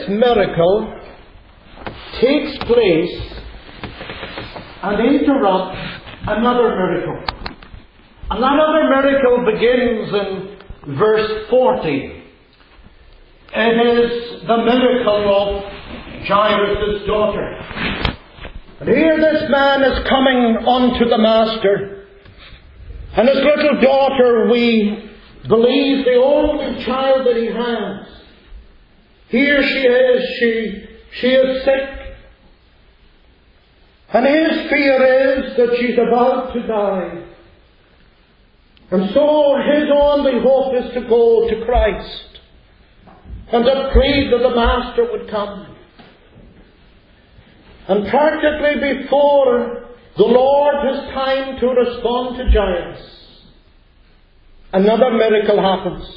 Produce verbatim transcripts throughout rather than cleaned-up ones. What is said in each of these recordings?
this miracle takes place and interrupts another miracle. And that other miracle begins in verse forty. It is the miracle of Jairus' daughter. And here this man is coming unto the Master. And his little daughter, we believe the only child that he has. Here she is, she, she is sick. And his fear is that she's about to die. And so his only hope is to go to Christ and to plead that the Master would come. And practically before the Lord has time to respond to Jairus, another miracle happens.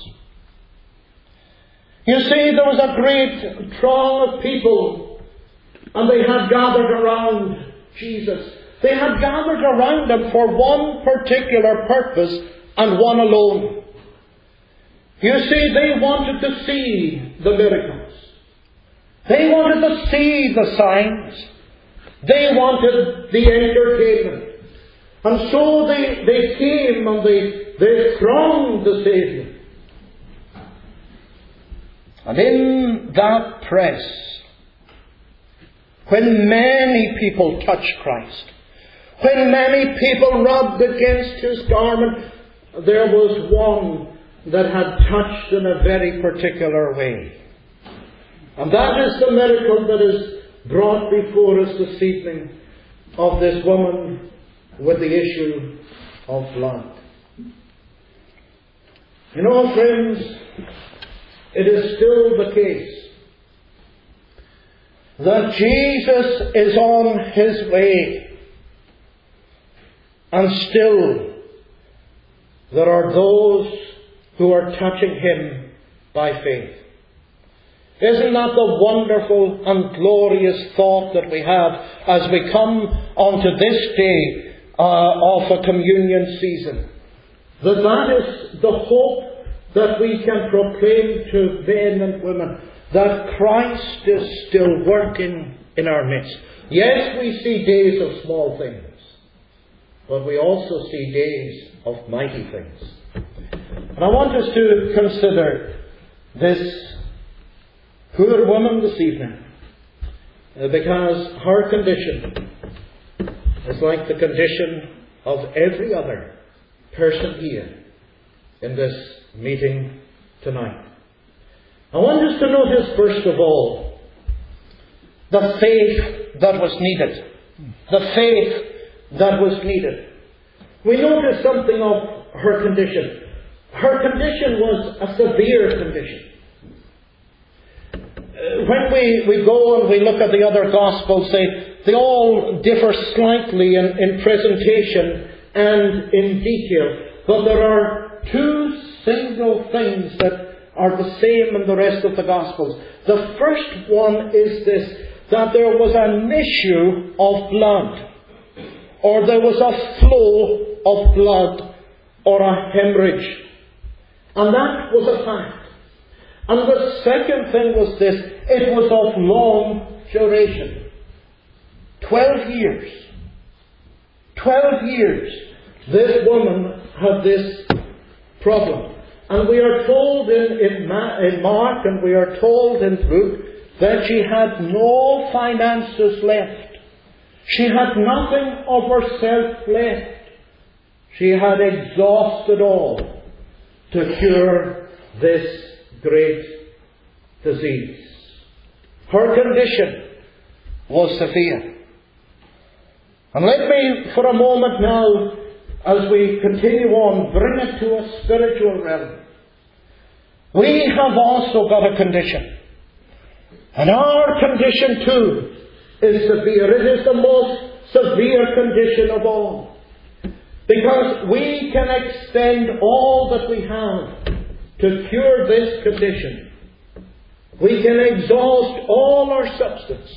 You see, there was a great throng of people, and they had gathered around Jesus. They had gathered around him for one particular purpose, and one alone. You see, they wanted to see the miracles. They wanted to see the signs. They wanted the entertainment. And so they, they came and they, they thronged the Saviour. And in that press, when many people touched Christ, when many people rubbed against his garment, there was one that had touched in a very particular way. And that is the miracle that is brought before us this evening of this woman with the issue of blood. You know, friends, it is still the case that Jesus is on his way, and still there are those who are touching him by faith. Isn't that the wonderful and glorious thought that we have as we come onto this day uh, of a communion season? That that is the hope that we can proclaim to men and women, that Christ is still working in our midst. Yes, we see days of small things, but we also see days of mighty things. And I want us to consider this poor woman this evening, uh, because her condition is like the condition of every other person here in this meeting tonight. I want us to notice, first of all, the faith that was needed. The faith that was needed. We notice something of her condition. Her condition was a severe condition. When we, we go and we look at the other Gospels, they, they all differ slightly in, in presentation and in detail. But there are two single things that are the same in the rest of the Gospels. The first one is this, that there was an issue of blood, or there was a flow of blood, or a hemorrhage. And that was a fact. And the second thing was this, it was of long duration. Twelve years. Twelve years. This woman had this problem. And we are told in, in, Ma- in Mark, and we are told in Luke, that she had no finances left. She had nothing of herself left. She had exhausted all to cure this great disease. Her condition was severe. And let me, for a moment now, as we continue on, bring it to a spiritual realm. We have also got a condition. And our condition too is severe. It is the most severe condition of all. Because we can expend all that we have to cure this condition. We can exhaust all our substance,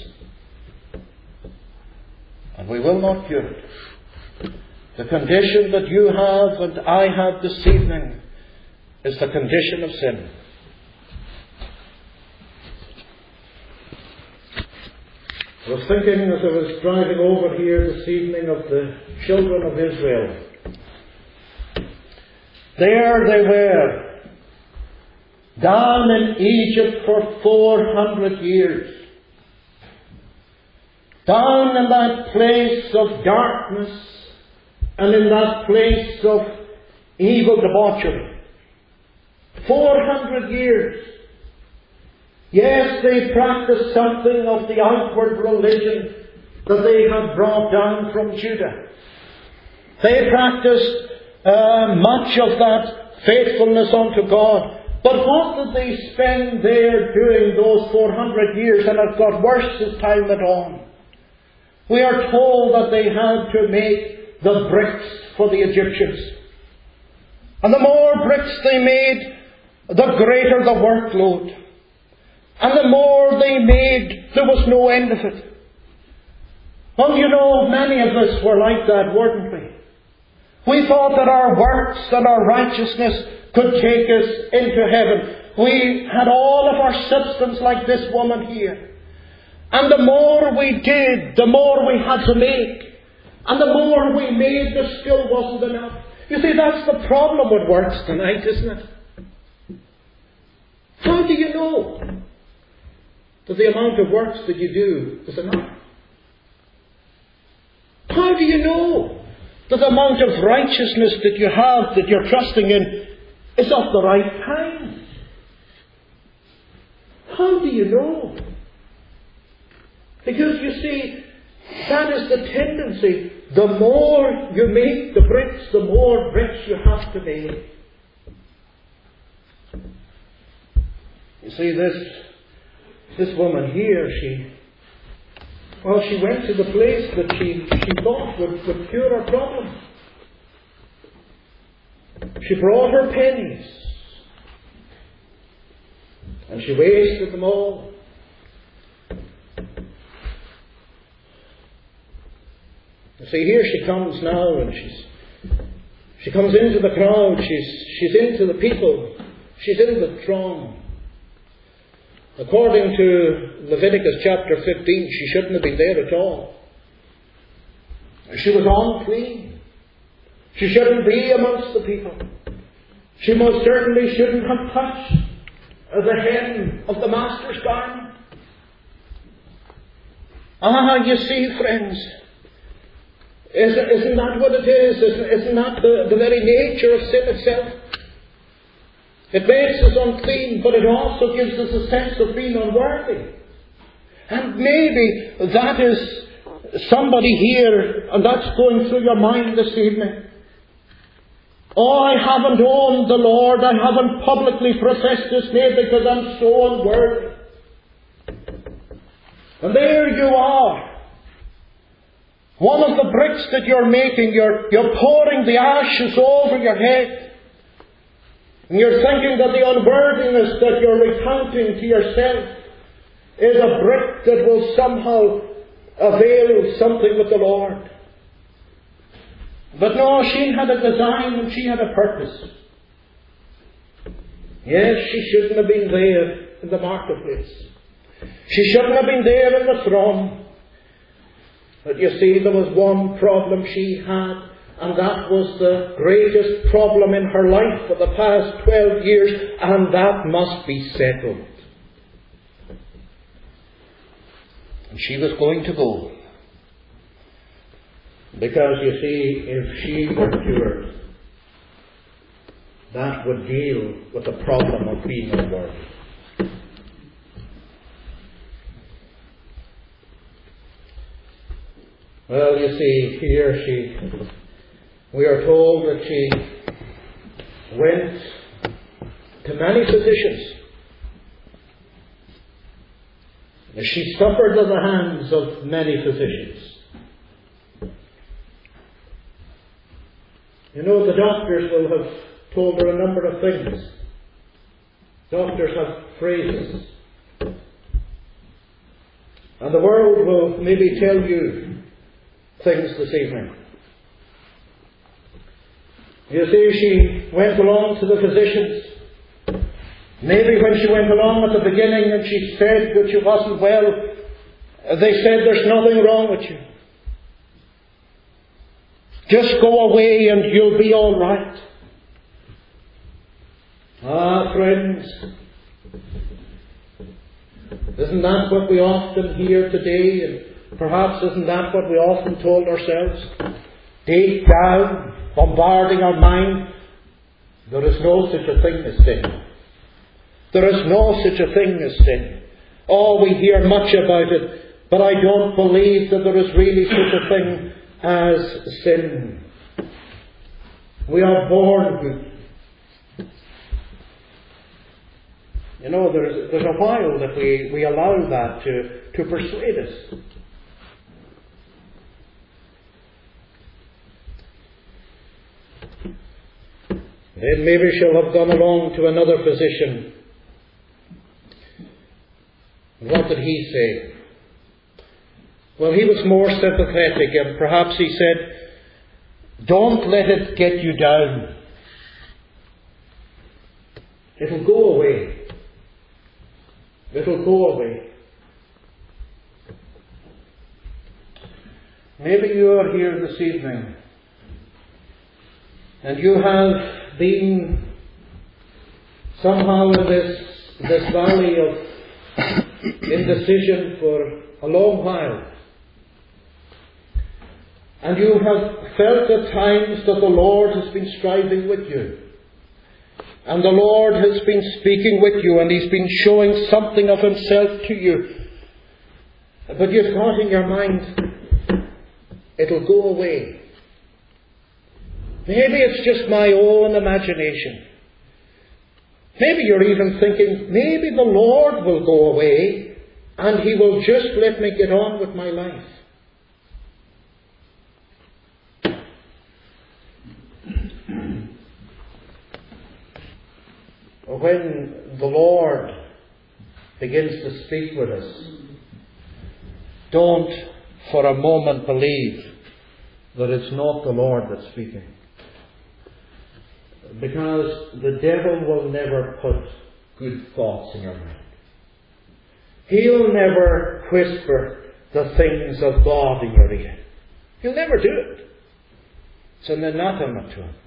and we will not cure it. The condition that you have and I have this evening is the condition of sin. I was thinking as I was driving over here this evening of the children of Israel. There they were, down in Egypt for four hundred years. Down in that place of darkness and in that place of evil debauchery. Four hundred years. Yes, they practiced something of the outward religion that they had brought down from Judah. They practiced uh, much of that faithfulness unto God. But what did they spend there doing those four hundred years? And it got worse as time went on. We are told that they had to make the bricks for the Egyptians. And the more bricks they made, the greater the workload. And the more they made, there was no end of it. Well, you know, many of us were like that, weren't we? We thought that our works and our righteousness could take us into heaven. We had all of our substance like this woman here. And the more we did, the more we had to make. And the more we made, there still wasn't enough. You see, that's the problem with works tonight, isn't it? How do you know that the amount of works that you do is enough? How do you know that the amount of righteousness that you have, that you're trusting in, is of the right kind? How do you know? Because you see, that is the tendency. The more you make the bricks, the more bricks you have to make. You see, this this woman here, she, well, she went to the place that she, she thought would, would cure her problem. She brought her pennies. And she wasted them all. You see, here she comes now, and she's she comes into the crowd, she's she's into the people, she's in the throng. According to Leviticus chapter fifteen, she shouldn't have been there at all. She was unclean. She shouldn't be amongst the people. She most certainly shouldn't have touched the hem of the master's garment. Ah, you see, friends, isn't, isn't that what it is? Isn't, isn't that the, the very nature of sin itself? It makes us unclean, but it also gives us a sense of being unworthy. And maybe that is somebody here, and that's going through your mind this evening. Oh, I haven't owned the Lord. I haven't publicly professed His name because I'm so unworthy. And there you are. One of the bricks that you're making, you're, you're pouring the ashes over your head. And you're thinking that the unworthiness that you're recounting to yourself is a brick that will somehow avail something with the Lord. But no, she had a design and she had a purpose. Yes, she shouldn't have been there in the marketplace. She shouldn't have been there in the throng. But you see, there was one problem she had, and that was the greatest problem in her life for the past twelve years, and that must be settled. And she was going to go. Because, you see, if she were cured, that would deal with the problem of being unworthy. Well, you see, here she, we are told that she went to many physicians. She suffered at the hands of many physicians. You know, the doctors will have told her a number of things. Doctors have phrases. And the world will maybe tell you things this evening. You see, she went along to the physicians. Maybe when she went along at the beginning and she said that she wasn't well, They said, there's nothing wrong with you. Just go away and you'll be all right. Ah, friends, isn't that what we often hear today? And perhaps isn't that what we often told ourselves? Deep down, bombarding our mind, there is no such a thing as sin. There is no such a thing as sin. Oh, we hear much about it, but I don't believe that there is really such a thing as sin. We are born good. You know, there's, there's a while that we, we allow that to, to persuade us. Then maybe she'll have gone along to another physician. What did he say? Well, he was more sympathetic, and perhaps he said, don't let it get you down. It'll go away. It'll go away. Maybe you are here this evening and you have been somehow in this, this valley of indecision for a long while. And you have felt at times that the Lord has been striving with you. And the Lord has been speaking with you, and He's been showing something of Himself to you. But you've thought in your mind, it'll go away. Maybe it's just my own imagination. Maybe you're even thinking, maybe the Lord will go away, and He will just let me get on with my life. When the Lord begins to speak with us, don't for a moment believe that it's not the Lord that's speaking. Because the devil will never put good thoughts in your mind. He'll never whisper the things of God in your ear. He'll never do it. It's an anathema to him.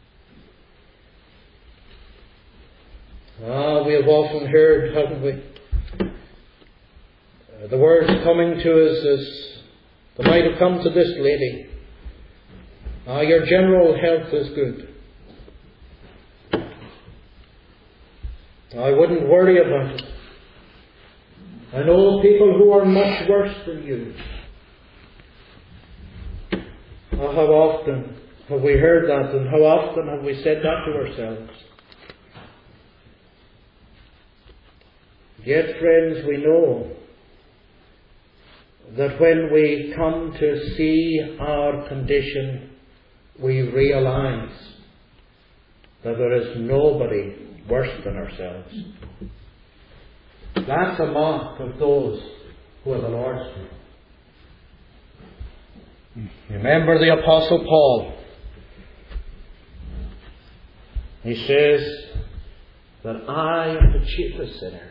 Ah, we have often heard, haven't we? Uh, the words coming to us as they might have come to this lady. Ah, your general health is good. I wouldn't worry about it. I know people who are much worse than you. Oh, how often have we heard that, and how often have we said that to ourselves? Yet, friends, we know that when we come to see our condition, we realize that there is nobody worse than ourselves. That's a mark of those who are the Lord's people. Remember the Apostle Paul. He says that I am the chief of sinners.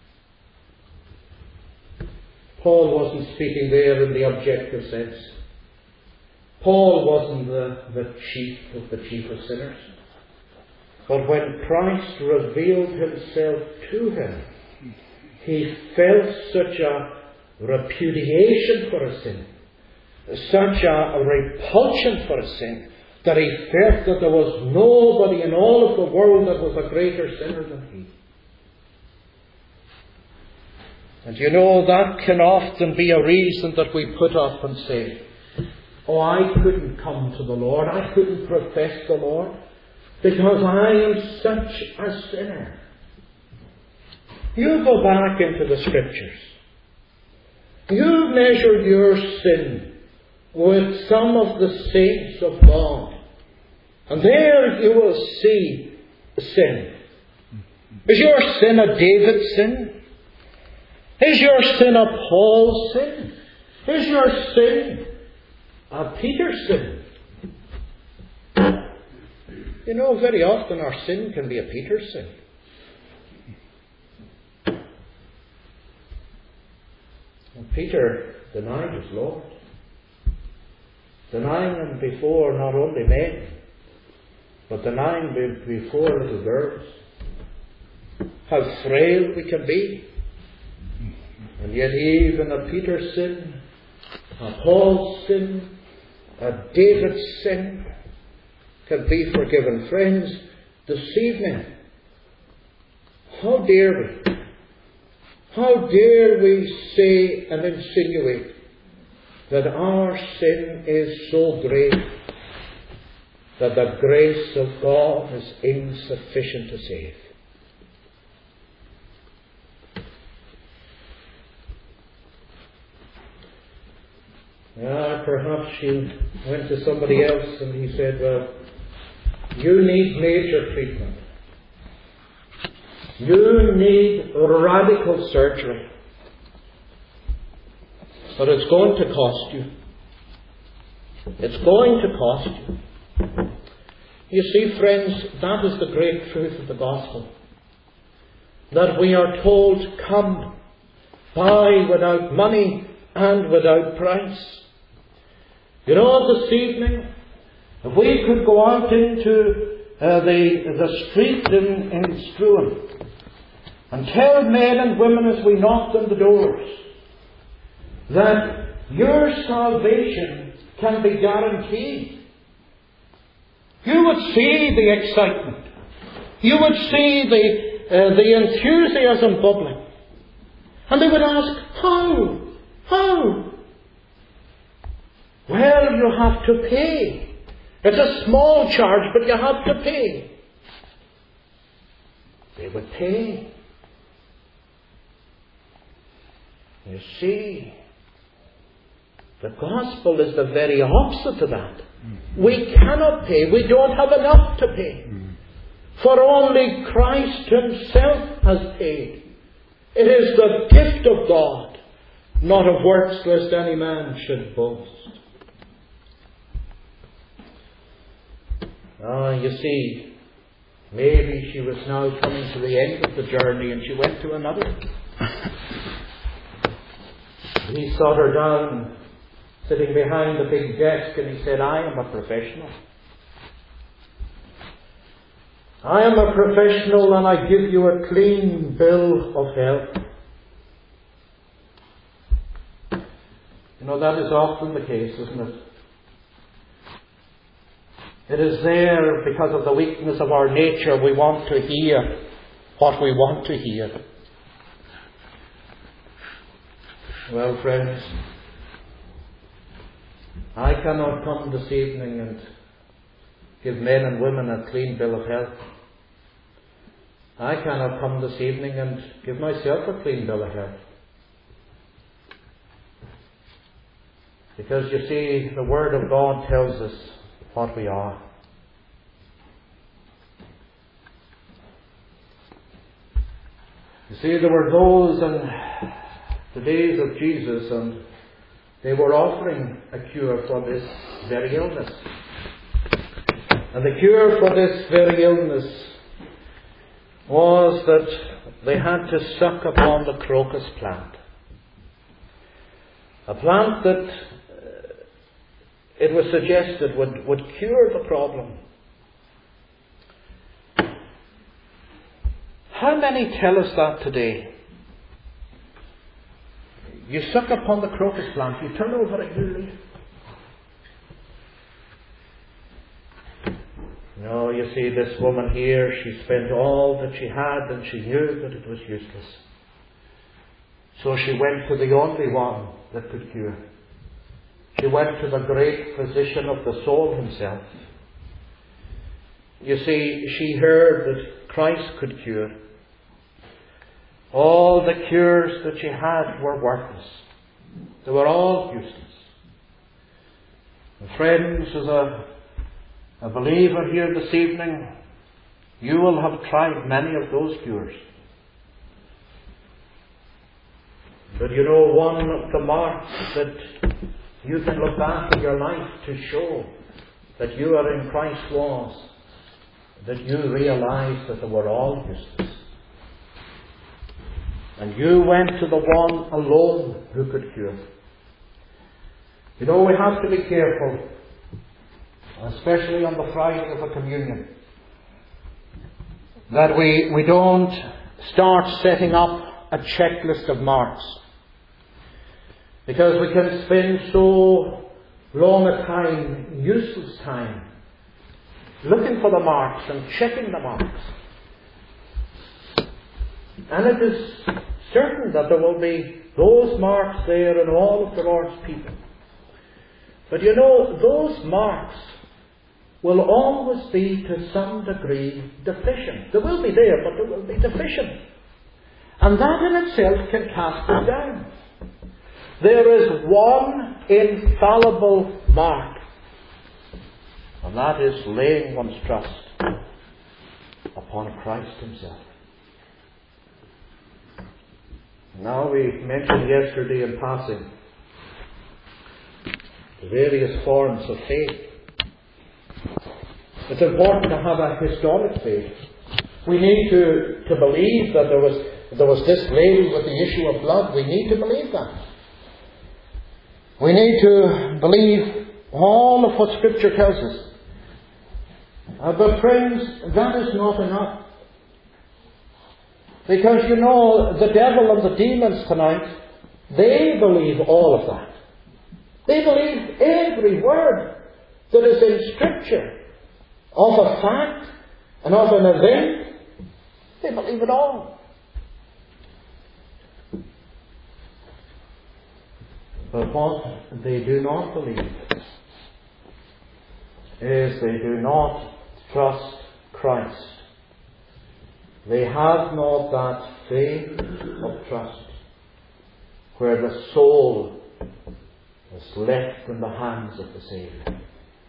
Paul wasn't speaking there in the objective sense. Paul wasn't the, the chief of the chief of sinners. But when Christ revealed Himself to him, he felt such a repudiation for a sin, such a repulsion for a sin, that he felt that there was nobody in all of the world that was a greater sinner than he. And you know, that can often be a reason that we put up and say, oh, I couldn't come to the Lord, I couldn't profess the Lord, because I am such a sinner. You go back into the Scriptures. You measure your sin with some of the saints of God, and there you will see sin. Is your sin a David's sin? Is your sin a Paul's sin? Is your sin a Peter's sin? You know, very often our sin can be a Peter's sin. And Peter denied his Lord. Denying him before not only men, but denying him before little girls. How frail we can be. And yet even a Peter's sin, a Paul's sin, a David's sin can be forgiven. Friends, this evening, how dare we, how dare we say and insinuate that our sin is so great that the grace of God is insufficient to save. Ah, perhaps you went to somebody else and he said, well, you need major treatment. You need radical surgery. But it's going to cost you. It's going to cost you. You see, friends, that is the great truth of the gospel. That we are told, come, buy without money and without price. You know, this evening, if we could go out into uh, the, the street in, in Struan and tell men and women as we knocked on the doors that your salvation can be guaranteed, you would see the excitement. You would see the, uh, the enthusiasm bubbling. And they would ask, how? How? Well, you have to pay. It's a small charge, but you have to pay. They would pay. You see, the gospel is the very opposite to that. Mm-hmm. We cannot pay. We don't have enough to pay. Mm-hmm. For only Christ Himself has paid. It is the gift of God, not of works, lest any man should boast. Ah, you see, maybe she was now coming to the end of the journey and she went to another. He sat her down, sitting behind the big desk, and he said, I am a professional. I am a professional and I give you a clean bill of health. You know, that is often the case, isn't it? It is there because of the weakness of our nature. We want to hear what we want to hear. Well, friends, I cannot come this evening and give men and women a clean bill of health. I cannot come this evening and give myself a clean bill of health. Because you see, the Word of God tells us what we are. You see, there were those in the days of Jesus, and they were offering a cure for this very illness. And the cure for this very illness was that they had to suck upon the crocus plant. A plant that uh, it was suggested would, would cure the problem. How many tell us that today? You suck upon the crocus plant, you turn over a new leaf. No, you see, this woman here, she spent all that she had and she knew that it was useless. So she went to the only one that could cure. She went to the great physician of the soul himself. You see, she heard that Christ could cure. All the cures that she had were worthless. They were all useless. And friends, as a, a believer here this evening, you will have tried many of those cures. But you know, one of the marks that you can look back in your life to show that you are in Christ was that you realize that they were all useless. And you went to the one alone who could cure. You know, we have to be careful, especially on the Friday of a communion, that we, we don't start setting up a checklist of marks. Because we can spend so long a time, useless time, looking for the marks and checking the marks. And it is certain that there will be those marks there in all of the Lord's people. But you know, those marks will always be to some degree deficient. They will be there, but they will be deficient. And that in itself can cast us down. There is one infallible mark, and that is laying one's trust upon Christ Himself. Now, we mentioned yesterday in passing the various forms of faith. It's important to have a historic faith. We need to, to believe that there was, there was this lady with the issue of blood. We need to believe that. We need to believe all of what Scripture tells us. Uh, but friends, that is not enough. Because you know, the devil and the demons tonight, they believe all of that. They believe every word that is in Scripture of a fact and of an event. They believe it all. But what they do not believe is they do not trust Christ. They have not that faith of trust where the soul is left in the hands of the Saviour.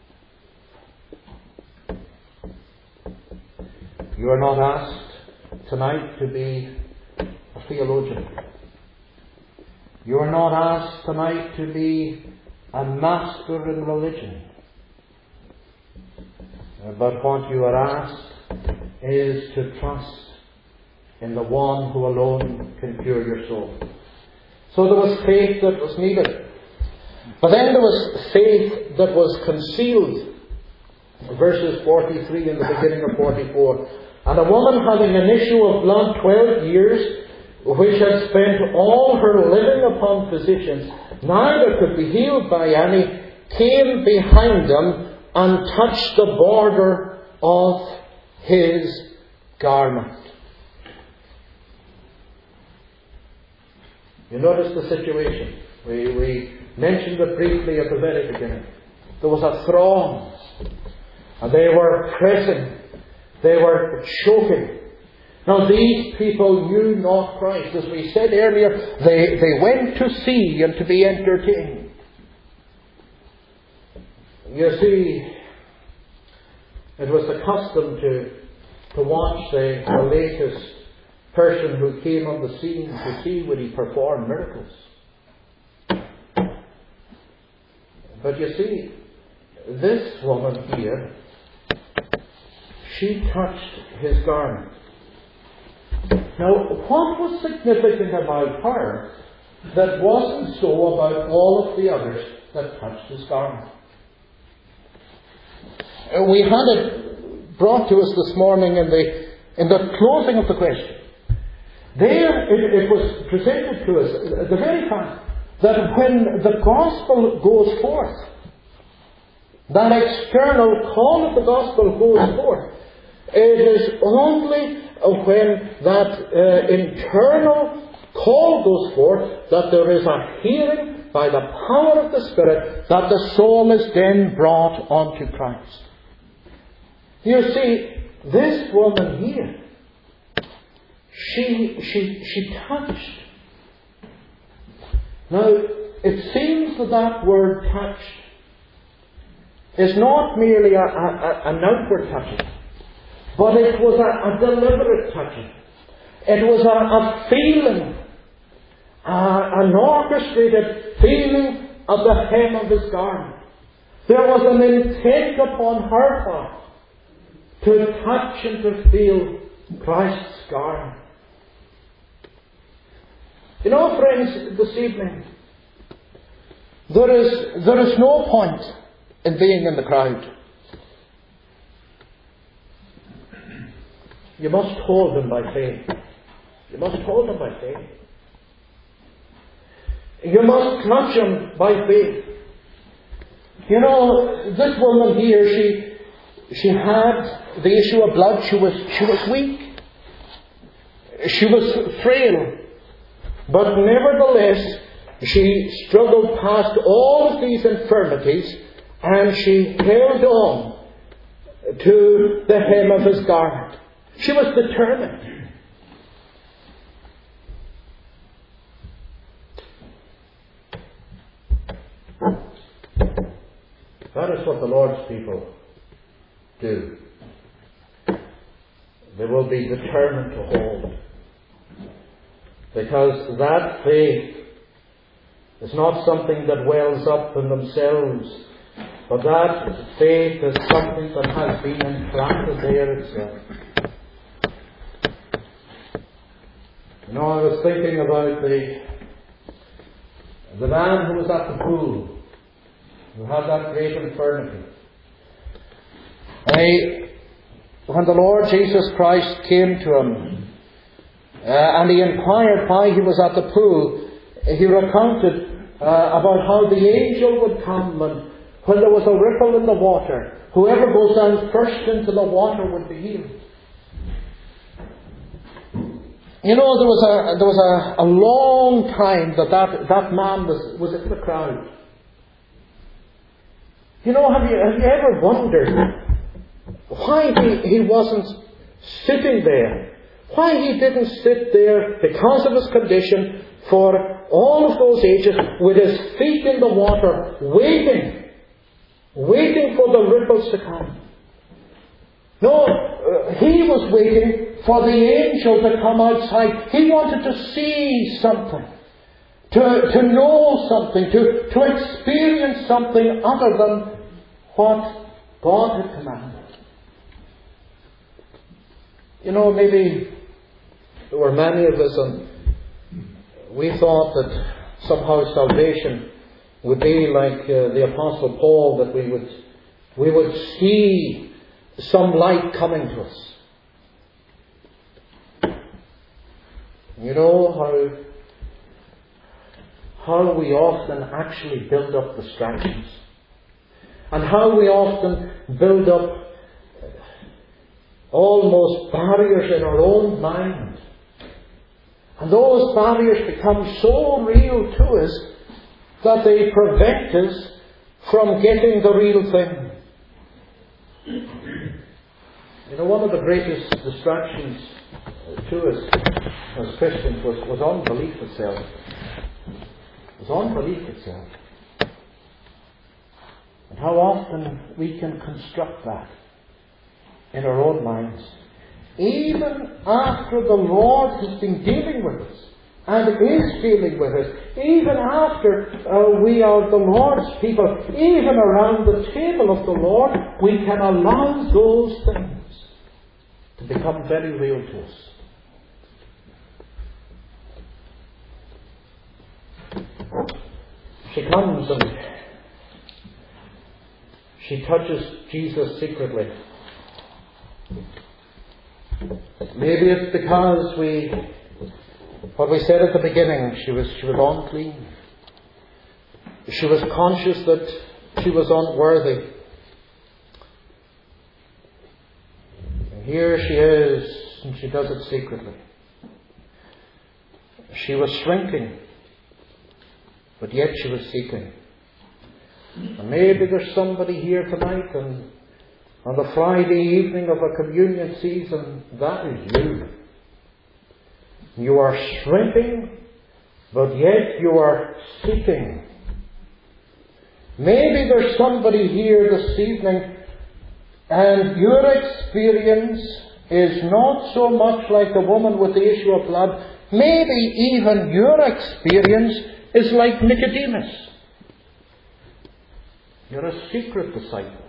You are not asked tonight to be a theologian. You are not asked tonight to be a master in religion. But what you are asked is to trust in the one who alone can cure your soul. So there was faith that was needed. But then there was faith that was concealed. Verses forty-three in the beginning of forty-four. And a woman having an issue of blood twelve years, which had spent all her living upon physicians, neither could be healed by any, came behind them and touched the border of His garment. You notice the situation. We, we mentioned it briefly at the very beginning. There was a throng, and they were pressing, they were choking. Now these people knew not Christ. As we said earlier, they, they went to see and to be entertained. You see, it was the custom to, to watch the, the latest person who came on the scene to see would he perform miracles. But you see, this woman here, she touched His garment. Now, what was significant about her that wasn't so about all of the others that touched His garment? We had it brought to us this morning in the in the closing of the question. There it, it was presented to us, the very fact that when the gospel goes forth, that external call of the gospel goes forth, it is only when that uh, internal call goes forth that there is a hearing by the power of the Spirit, that the soul is then brought unto Christ. You see, this woman here, she she she touched. Now, it seems that that word touched is not merely a, a, an outward touching, but it was a, a deliberate touching. It was a, a feeling, a, an orchestrated feeling of the hem of His garment. There was an intent upon her part to touch and to feel Christ's garment. You know, friends, this evening, there is, there is no point in being in the crowd. You must hold them by faith. You must hold them by faith. You must clutch them by faith. You know, this woman here, she she had the issue of blood. She was she was weak. She was frail. But nevertheless, she struggled past all of these infirmities, and she held on to the hem of his garment. She was determined. That is what the Lord's people do. They will be determined to hold. Because that faith is not something that wells up in themselves, but that faith is something that has been implanted there itself. You know, I was thinking about the the man who was at the pool, who had that great infirmity. I, when the Lord Jesus Christ came to him, uh, and he inquired why he was at the pool, he recounted uh, about how the angel would come, and when there was a ripple in the water, whoever goes down first into the water would be healed. You know, there was a there was a, a long time that, that that man was, was in the crowd. You know, have you have you ever wondered why he, he wasn't sitting there? Why he didn't sit there because of his condition for all of those ages with his feet in the water, waiting, waiting for the ripples to come. No, uh, he was waiting for the angel to come outside. He wanted to see something, to, to know something, to, to experience something other than what God had commanded. You know, maybe there were many of us, and we thought that somehow salvation would be like uh, the Apostle Paul, that we would we would see some light coming to us. You know how how we often actually build up distractions, and how we often build up almost barriers in our own mind. And those barriers become so real to us that they prevent us from getting the real thing. You know, one of the greatest distractions to us as Christians was, was unbelief itself. It was unbelief itself. And how often we can construct that in our own minds. Even after the Lord has been dealing with us, and is dealing with us, even after uh, we are the Lord's people, even around the table of the Lord, we can allow those things to become very real to us. She comes and she touches Jesus secretly. Maybe it's because we, what we said at the beginning, she was she was unclean. She was conscious that she was unworthy. And here she is, and she does it secretly. She was shrinking, but yet she was seeking. And maybe there's somebody here tonight, and on the Friday evening of a communion season, that is you. You are shrinking, but yet you are seeking. Maybe there's somebody here this evening, and your experience is not so much like the woman with the issue of blood. Maybe even your experience is like Nicodemus. You're a secret disciple.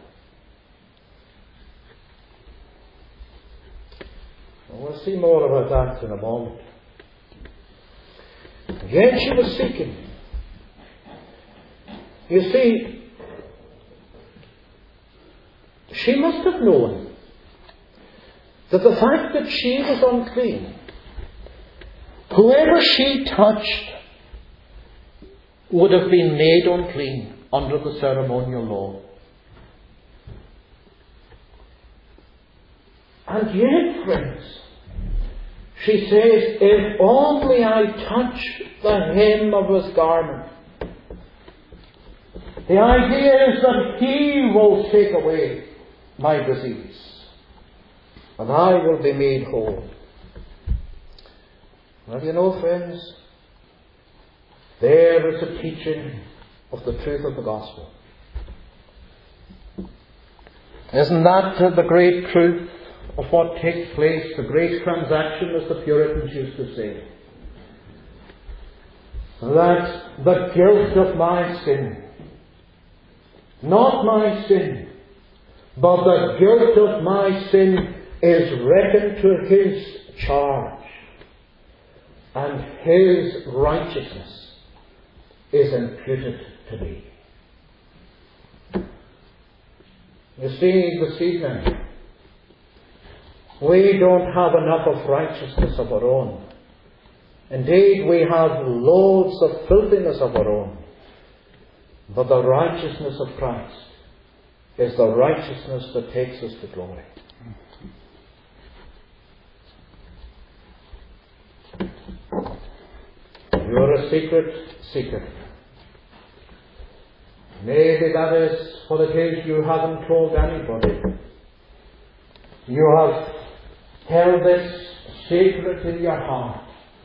We'll see more about that in a moment. Yet she was seeking. You see, she must have known that the fact that she was unclean, whoever she touched would have been made unclean under the ceremonial law. And yet, friends, she says, if only I touch the hem of his garment. The idea is that he will take away my disease, and I will be made whole. Well, you know, friends, there is a teaching of the truth of the gospel. Isn't that the great truth of what takes place, the great transaction, as the Puritans used to say? That the guilt of my sin, not my sin, but the guilt of my sin is reckoned to his charge, and his righteousness is imputed to me. You see, this evening, we don't have enough of righteousness of our own. Indeed, we have loads of filthiness of our own. But the righteousness of Christ is the righteousness that takes us to glory. You are a secret seeker. Maybe that is what it is you haven't told anybody. You have held this secret in your heart.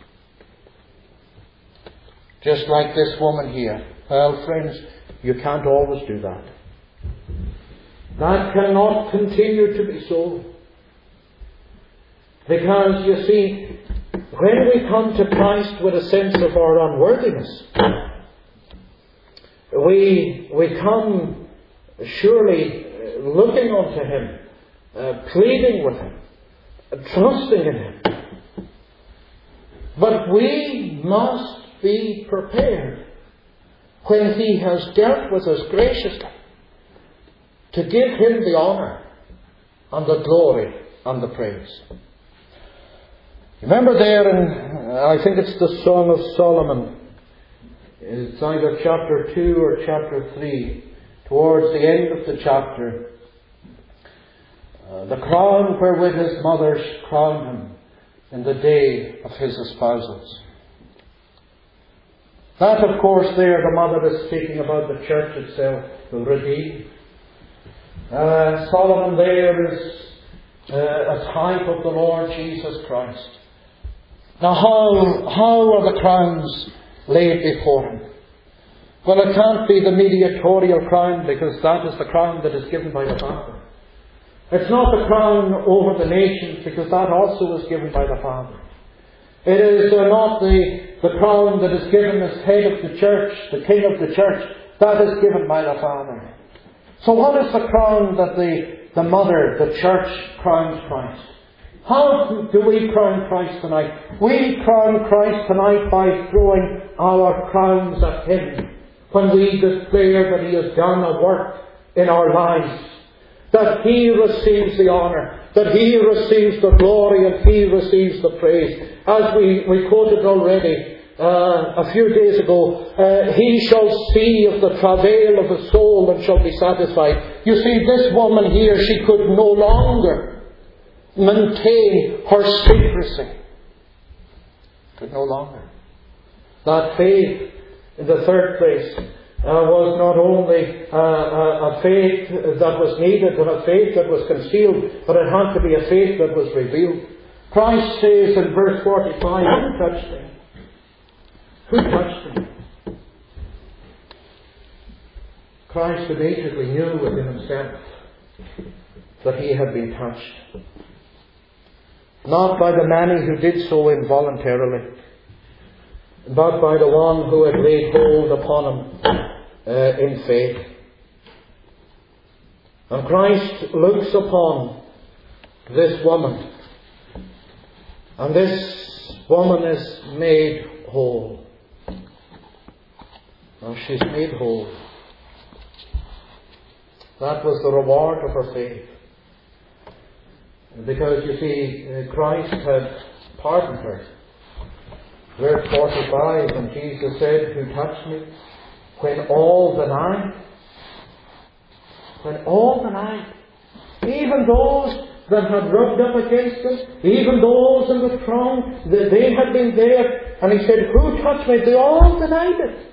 Just like this woman here. Well, friends, you can't always do that. That cannot continue to be so. Because, you see, when we come to Christ with a sense of our unworthiness, we, we come surely looking unto Him, uh, pleading with Him, uh, trusting in Him. But we must be prepared, when He has dealt with us graciously, to give Him the honour and the glory and the praise. Remember there in, I think it's the Song of Solomon, it's either chapter two or chapter three, towards the end of the chapter, uh, the crown wherewith his mother crowned him in the day of his espousals. That, of course, there the mother is speaking about the church itself, the redeemed. Uh, Solomon there is uh, a type of the Lord Jesus Christ. Now, how, how are the crowns laid before him? Well, it can't be the mediatorial crown, because that is the crown that is given by the Father. It's not the crown over the nations, because that also is given by the Father. It is uh, not the, the crown that is given as head of the church, the king of the church. That is given by the Father. So what is the crown that the, the mother, the church, crowns Christ? How do we crown Christ tonight? We crown Christ tonight by throwing our crowns at Him when we declare that He has done a work in our lives, that He receives the honour, that He receives the glory, and He receives the praise. As we, we quoted already uh, a few days ago, uh, He shall see of the travail of the soul and shall be satisfied. You see, this woman here, she could no longer maintain her secrecy. Could no longer. That faith, in the third place, uh, was not only uh, a, a faith that was needed, but a faith that was concealed, but it had to be a faith that was revealed. Christ says in verse forty-five, who touched Him? Who touched Him? Christ immediately knew within Himself that He had been touched. Not by the many who did so involuntarily, but by the one who had laid hold upon Him uh, in faith. And Christ looks upon this woman, and this woman is made whole. Oh, she's made whole. That was the reward of her faith. Because, you see, Christ had pardoned her. Verse forty-five, and Jesus said, "Who touched me?" When all denied. When all denied. Even those that had rubbed up against him, even those in the throng, that they had been there, and he said, "Who touched me?" They all denied it.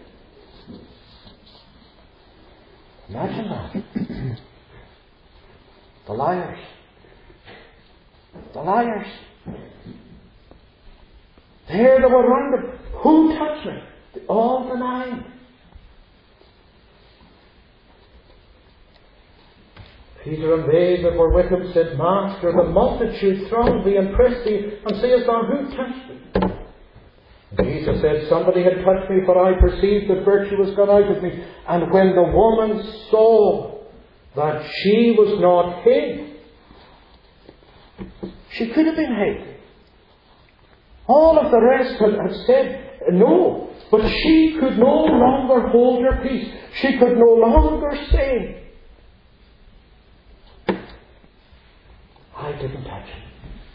Imagine that. The liars. The liars. There they were round him. "Who touched me?" They all denied. Peter and they that were with him said, "Master, the multitude thronged thee and pressed thee, and sayest thou, Who touched thee?" And Jesus said, "Somebody had touched me, for I perceived that virtue was gone out of me." And when the woman saw that she was not hid, she could have been hid. All of the rest had, had said no, but she could no longer hold her peace. She could no longer say, "I didn't touch him."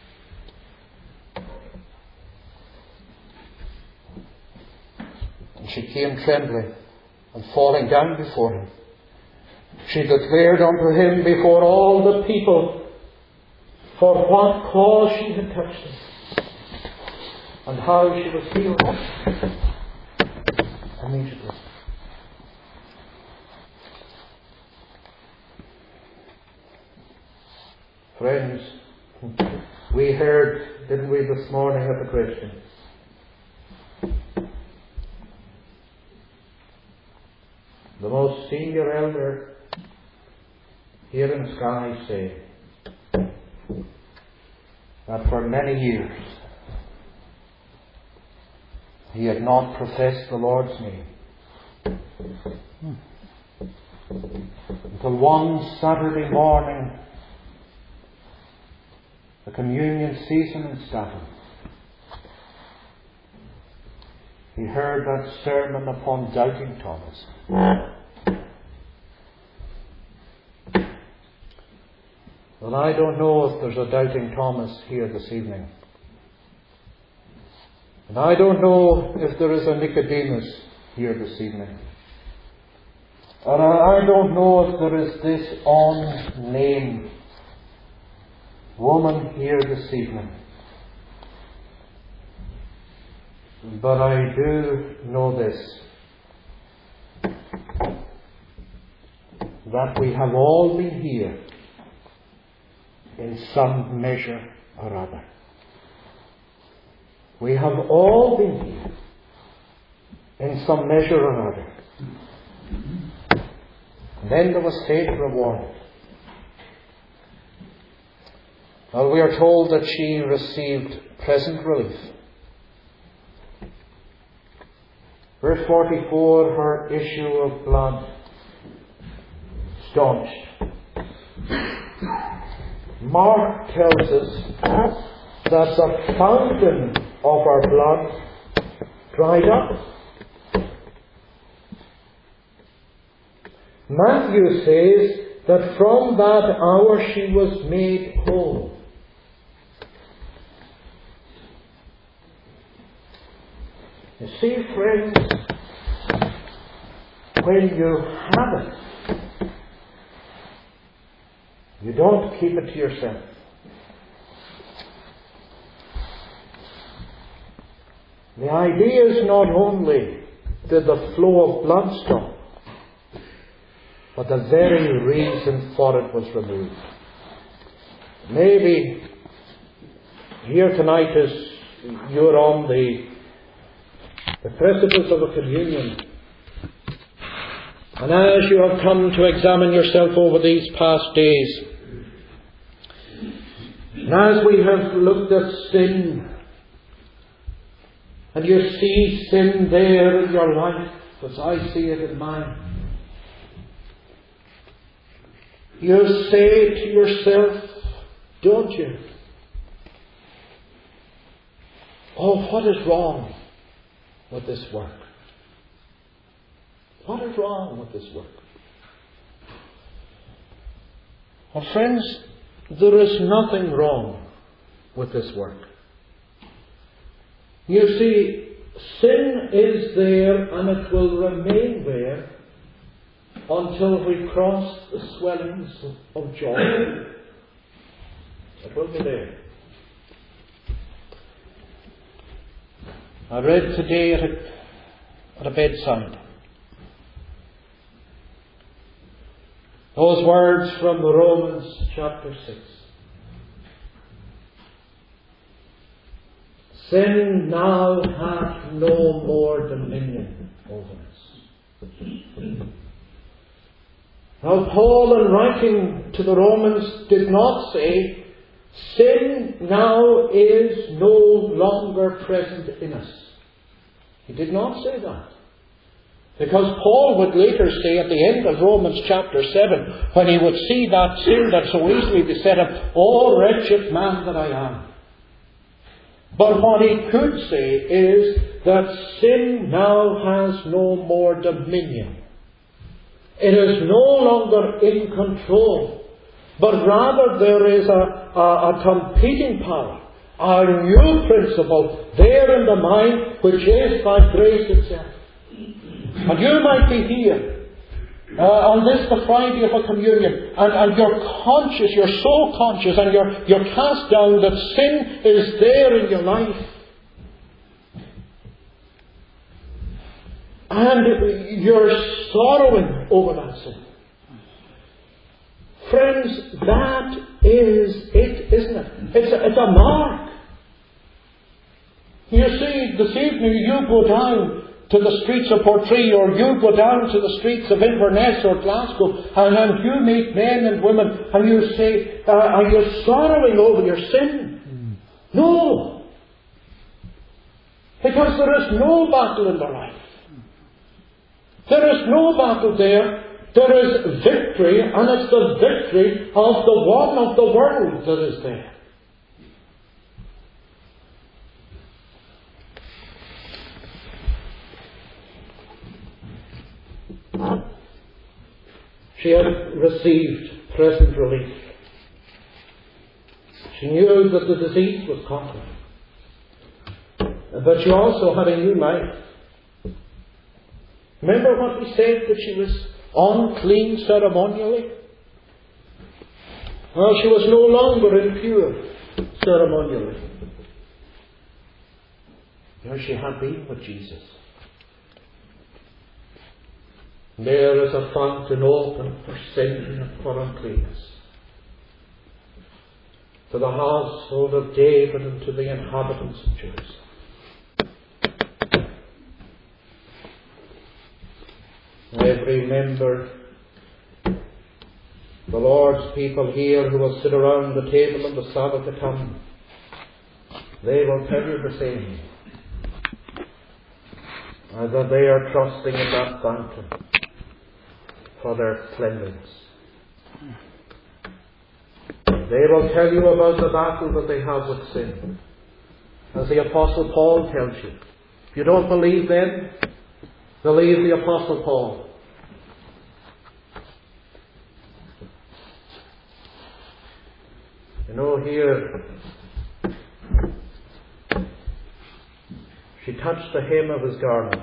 And she came trembling and falling down before him. She declared unto him before all the people for what cause she had touched him, and how she was healed immediately. Friends, we heard, didn't we, this morning at the Christian, the most senior elder here in Skye say that for many years he had not professed the Lord's name. Until one Saturday morning, the communion season in Stafford, he heard that sermon upon doubting Thomas. Well, I don't know if there's a doubting Thomas here this evening. And I don't know if there is a Nicodemus here this evening. And I don't know if there is this unnamed woman here this evening. But I do know this, that we have all been here in some measure or other. We have all been here in some measure or other. And then there was faith rewarded. Well, we are told that she received present relief. Verse forty-four, her issue of blood staunched. Mark tells us that the fountain of our blood dried up. Matthew says that from that hour she was made whole. You see, friends, when you have it, you don't keep it to yourself. The idea is not only did the flow of blood stop, but the very reason for it was removed. Maybe here tonight as you're on the, the precipice of a communion, and as you have come to examine yourself over these past days, and as we have looked at sin, and you see sin there in your life, as I see it in mine, you say to yourself, don't you? Oh, what is wrong with this work? What is wrong with this work? Well, friends, there is nothing wrong with this work. You see, sin is there and it will remain there until we cross the swellings of joy. It will be there. I read today at a, at a bedside those words from the Romans chapter six. Sin now hath no more dominion over us. Now Paul, in writing to the Romans, did not say, sin now is no longer present in us. He did not say that. Because Paul would later say at the end of Romans chapter seven, when he would see that sin that so easily beset him, "O wretched man that I am." But what he could say is that sin now has no more dominion. It is no longer in control, but rather there is a, a, a competing power, a new principle there in the mind, which is by grace itself. And you might be here uh, on this, the Friday of a communion, and, and you're conscious, you're so conscious, and you're, you're cast down that sin is there in your life. And you're sorrowing over that sin. Friends, that is it, isn't it? It's a, it's a mark. You see, this evening you go down to the streets of Portree, or you go down to the streets of Inverness or Glasgow, and, and you meet men and women, and you say, uh, are you sorrowing over your sin? Mm. No. Because there is no battle in their life. There is no battle there. There is victory, and it's the victory of the one of the world that is there. She had received present relief. She knew that the disease was conquered. But she also had a new life. Remember what we said, that she was unclean ceremonially? Well, she was no longer impure ceremonially. Now she had been with Jesus. There is a fountain open for sin and for uncleanness, to the household of David and to the inhabitants of Jerusalem. I remember the Lord's people here who will sit around the table on the Sabbath to come. They will tell you the same, as that they are trusting in that fountain for their cleanliness. They will tell you about the battle that they have with sin, as the Apostle Paul tells you. If you don't believe them, believe the Apostle Paul. You know, here she touched the hem of his garment.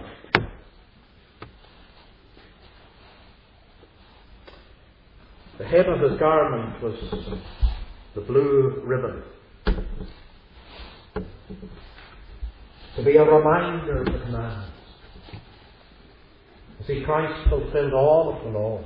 The hem of his garment was the blue ribbon, to be a reminder of the commandments. You see, Christ fulfilled all of the law.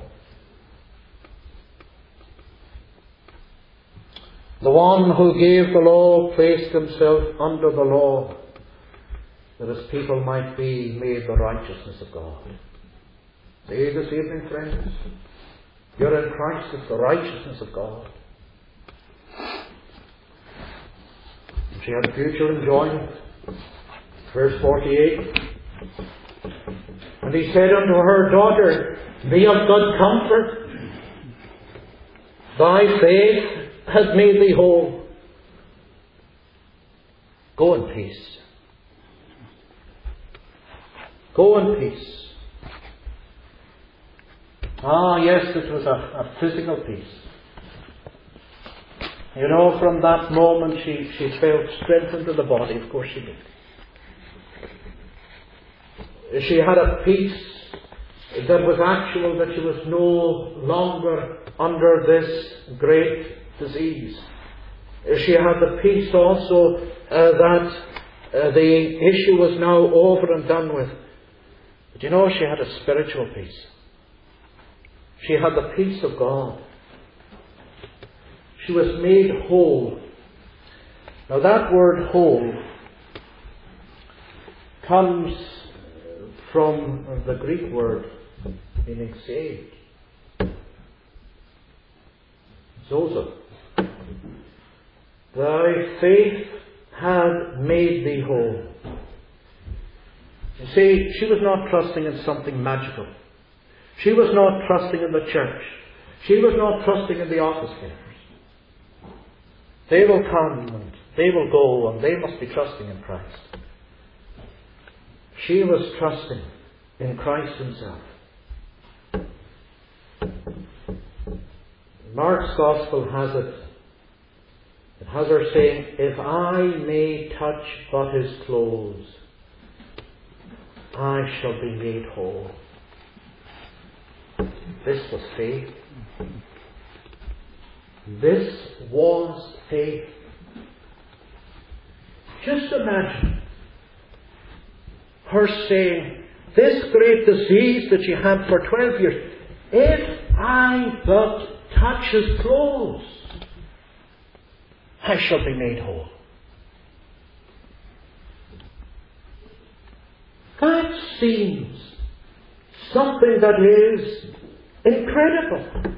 The one who gave the law placed himself under the law, that his people might be made the righteousness of God. See this evening, friends? You're in Christ, it's the righteousness of God. And she had future enjoyment. Verse forty-eight. And he said unto her, Daughter, be of good comfort. Thy faith has made thee whole. Go in peace. Go in peace. Ah, yes, it was a, a physical peace. You know, from that moment she, she felt strengthened in the body. Of course she did. She had a peace that was actual, that she was no longer under this great disease. She had the peace also uh, that uh, the issue was now over and done with. But you know, she had a spiritual peace. She had the peace of God. She was made whole. Now that word whole comes from the Greek word meaning saved. Zozo. Thy faith had made thee whole. You see, she was not trusting in something magical. She was not trusting in the church. She was not trusting in the office bearers. They will come and they will go and they must be trusting in Christ. She was trusting in Christ Himself. Mark's Gospel has it. It has her saying, if I may touch but His clothes, I shall be made whole. This was faith. This was faith. Just imagine her saying, this great disease that she had for twelve years, if I but touch His clothes, I shall be made whole. That seems something that is incredible.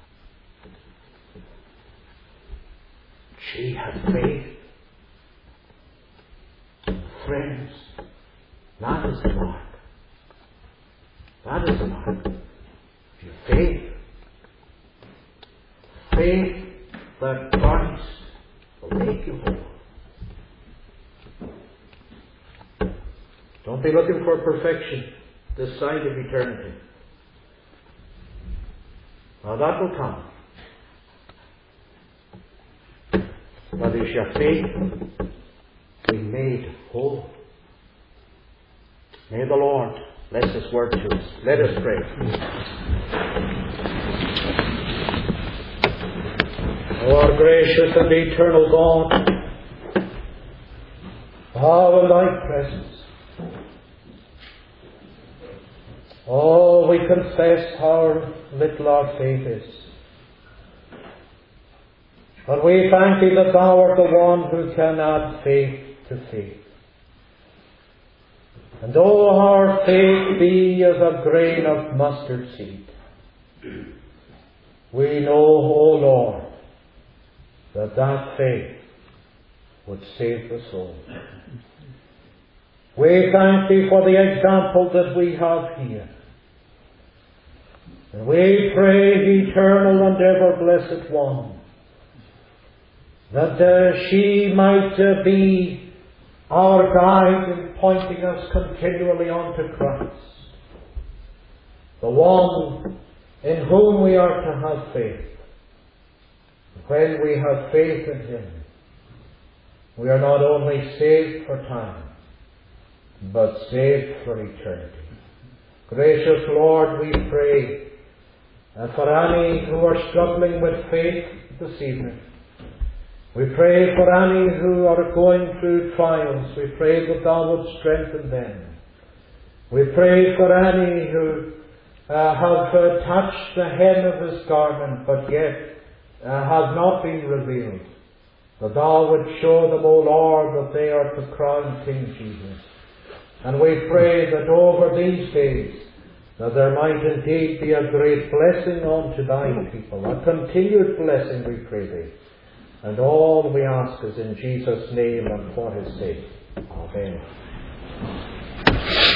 She had faith. Friends, that is the mark. That is the mark. Your faith. Faith that Christ will make you whole. Don't be looking for perfection this side of eternity. Now that will come. But is your faith be made whole? May the Lord bless His word to us. Let us pray. O our gracious and eternal God, how in Thy presence, oh, we confess how little our faith is. But we thank Thee that Thou art the one who can add faith to faith. And though our faith be as a grain of mustard seed, we know, O Lord, that that faith would save the soul. We thank Thee for the example that we have here. And we pray, Eternal and ever-blessed One, that uh, she might uh, be our guide in pointing us continually on to Christ, the one in whom we are to have faith. When we have faith in Him, we are not only saved for time, but saved for eternity. Gracious Lord, we pray uh, for any who are struggling with faith this evening. We pray for any who are going through trials. We pray that Thou would strengthen them. We pray for any who uh, have uh, touched the hem of His garment, but yet uh, have not been revealed. That Thou would show them, O Lord, that they are to crown King Jesus. And we pray that over these days, that there might indeed be a great blessing unto Thy people. A continued blessing, we pray Thee. And all we ask is in Jesus' name and for His sake. Amen.